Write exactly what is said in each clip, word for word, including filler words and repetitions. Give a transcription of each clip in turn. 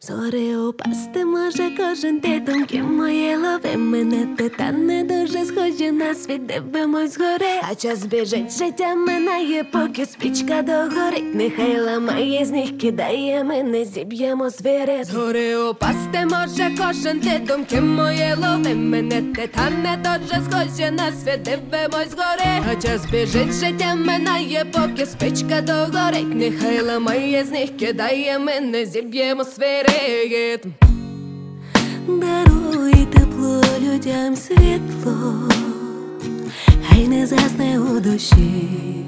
Згори упасти може кожен, ти думки мої лови мене, ти та не дуже схожі на світ, дивимось згори. А час біжить, життя минає, поки спічка догорить. Нехай ламає з них, кидає, ми не зіб'ємо звіри. Згори упасти може кожен, ти думки мої лови мене, ти та не дуже схожі на світ, дивимось згори. А час біжить, життя минає, поки спічка догорить. Нехай ламає з них, кидає, ми не зіб'ємо свіри. Даруй тепло людям, світло, хай не засне у душі,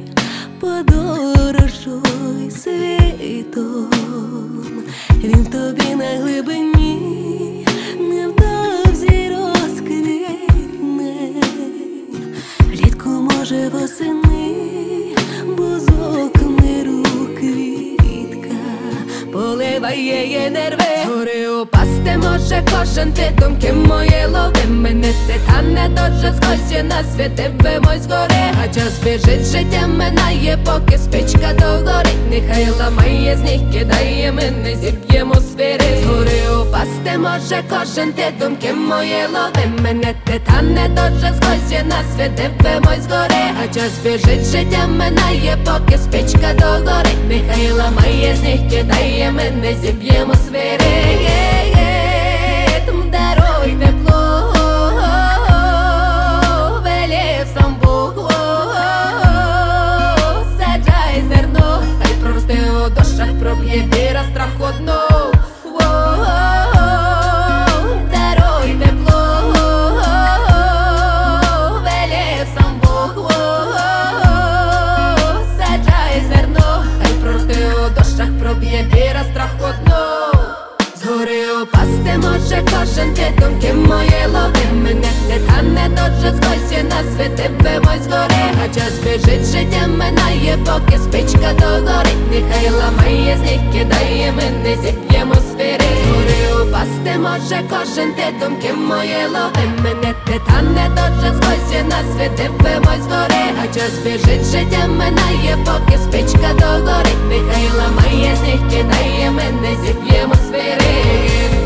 подорожуй світом, він в тобі на глибині, невдовзі розквітне, влітку може восени, бузок миру квітка поливає нерви. Згори упасти може кожен, ти думки мої лови мене, ти та не дуже схожі на світ, дивимось згори. А час біжить, життя минає, поки спічка догорить. Нехай ламає з них, кидає, ми не зіб'ємо свіри. Згори упасти може кожен, ти думки мої лови мене, ти та не дуже схожі на світ, дивимось згори. А час біжить, життя минає, поки спічка догорить. Нехай ламає з них, кидає, ми не зіб'ємо свіри. Даруй тепло, велів сам Бог, саджай зерно, хай проросте у душах, проб'є віра страхотно. Даруй тепло, велів сам Бог, саджай зерно, хай проросте у душах, проб'є віра страхотно. Згори упасти може кожен, ти думки мої лови мене, ти та не дуже схожі на світ, дивимось згори. А час біжить, життя минає, поки спічка догорить. Нехай ламає з них, кидає, ми не зіб'ємо свіри. Згори упасти може кожен, ти думки мої лови мене, ти та не дуже схожі на світ, дивимось згори. А час біжить, життя минає, поки спічка догорить. Нехай ламає з них, кидає, ми не зіб'ємо свіри.